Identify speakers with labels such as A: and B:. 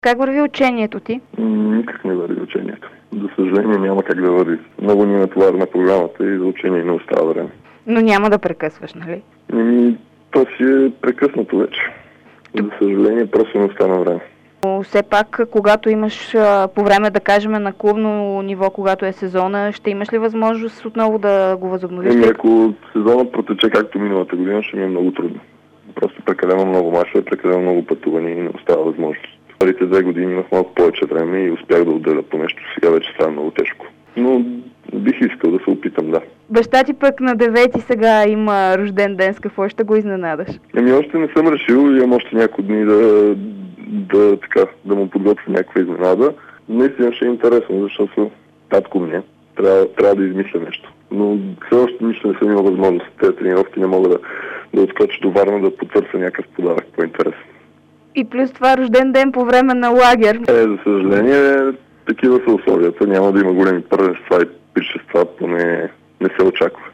A: Как върви учението ти?
B: Никак не върви учението. За съжаление няма как да върви. Много ни натовари на програмата и за учение не остава време.
A: Но няма да прекъсваш, нали?
B: То си е прекъснато вече. За съжаление просто не остана време.
A: Но все пак, когато имаш по време, да кажем, на клубно ниво, когато е сезона, ще имаш ли възможност отново да го възобновиш?
B: Ако сезонът протече както миналата година, ще ми е много трудно. Просто прекалено много мачове, прекалено много пътувания и не остава възможност. Първите 2 години имах малко повече време и успях да отделя по нещо. Сега вече става много тежко. Но бих искал да се опитам, да.
A: Баща ти пък на 9 сега има рожден ден. С какво ще го изненадаш?
B: Още не съм решил. Имам още няколко дни да му подготвя някаква изненада. Наистина ще е интересно, защото татко ми е. Трябва да измисля нещо. Но все още нищо не съм имал възможност. Тези тренировки не мога да отскоча до Варна да потърся някакъв подарък по-интересен.
A: И плюс това рожден ден по време на лагер.
B: За съжаление, такива са условията. Няма да има големи първенства и пиршества, поне не се очаква.